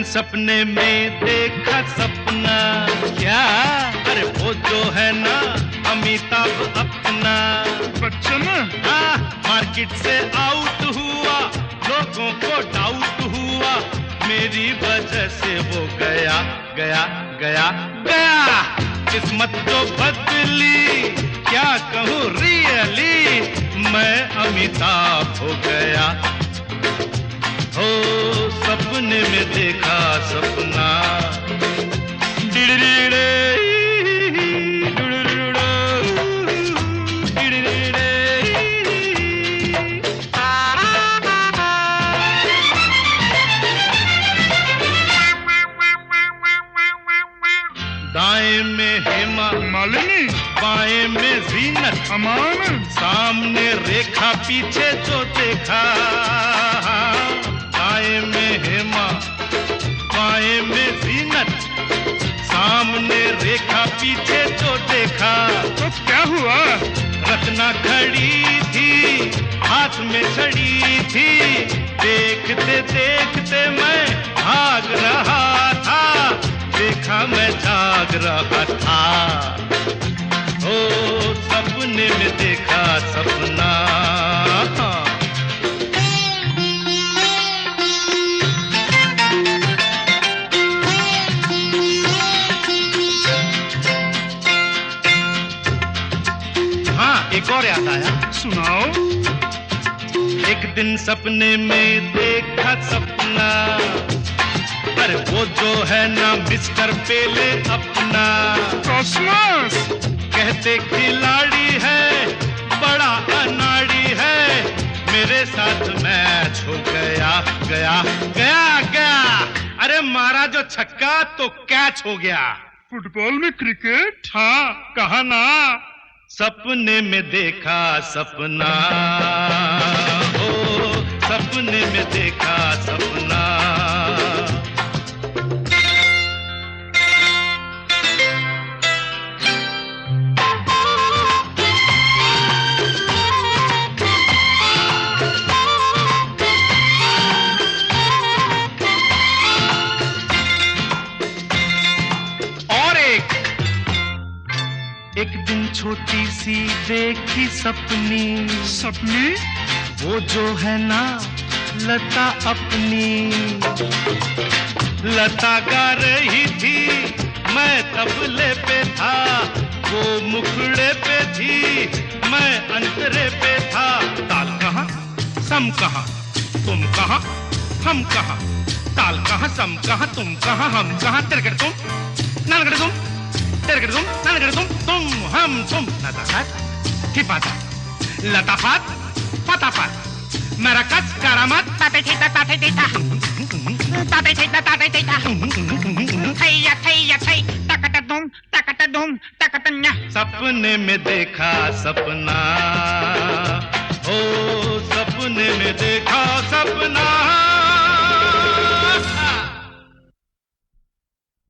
सपने में देखा सपना। क्या? अरे वो जो है ना अमिताभ अपना बच्चन। हाँ, मार्केट से आउट हुआ, लोगों को डाउट हुआ, मेरी वजह से वो गया गया गया गया। किस्मत जो बदली, क्या कहूँ रियली, मैं अमिताभ हो गया। हो सपने में देखा सपना। दाएं में हेमा मालिनी, बाएं में जीनत अमान, सामने रेखा पीछे जो देखा। दाएं में हेमा बाएं में जीनत सामने रेखा पीछे जो देखा। तो क्या हुआ? रत्ना खड़ी थी हाथ में छड़ी थी, देखते देखते मैं भाग रहा था, देखा मैं जाग रहा था। ओ सपने में देखा सपना। हाँ, एक और याद आया, सुनाओ। एक दिन सपने में देखा सपना। अरे वो जो है ना मिस्टर पेले अपना, कॉस्मोस। कहते खिलाड़ी है, बड़ा अनाड़ी है, मेरे साथ मैच हो गया गया गया गया। अरे मारा जो छक्का तो कैच हो गया। फुटबॉल में क्रिकेट? हाँ, कहा ना, सपने में देखा सपना। ओ सपने में देखा सपना। एक दिन छोटी सी देखी सपनी, सपनी? वो जो है ना लता अपनी। लता गा रही थी, मैं तबले पे था, वो मुखड़े पे थी, मैं अंतरे पे था। ताल कहाँ सम कहाँ, तुम कहाँ हम कहाँ, ताल कहाँ सम कहाँ, तुम कहाँ हम कहाँ, तिरकड़ तुम नलगड़ तुम, तिरकड़ तुम नलगड़ तुम हम तुम। नजाकत हिफाजत लताफत फताफत मरकज करामत ताते ठीता ताते ठीता ताते ठीता ताते ठीता थैया थैया थै तकट दुम तकटन्या। सपने में देखा सपना। ओ सपने में देखा सपना।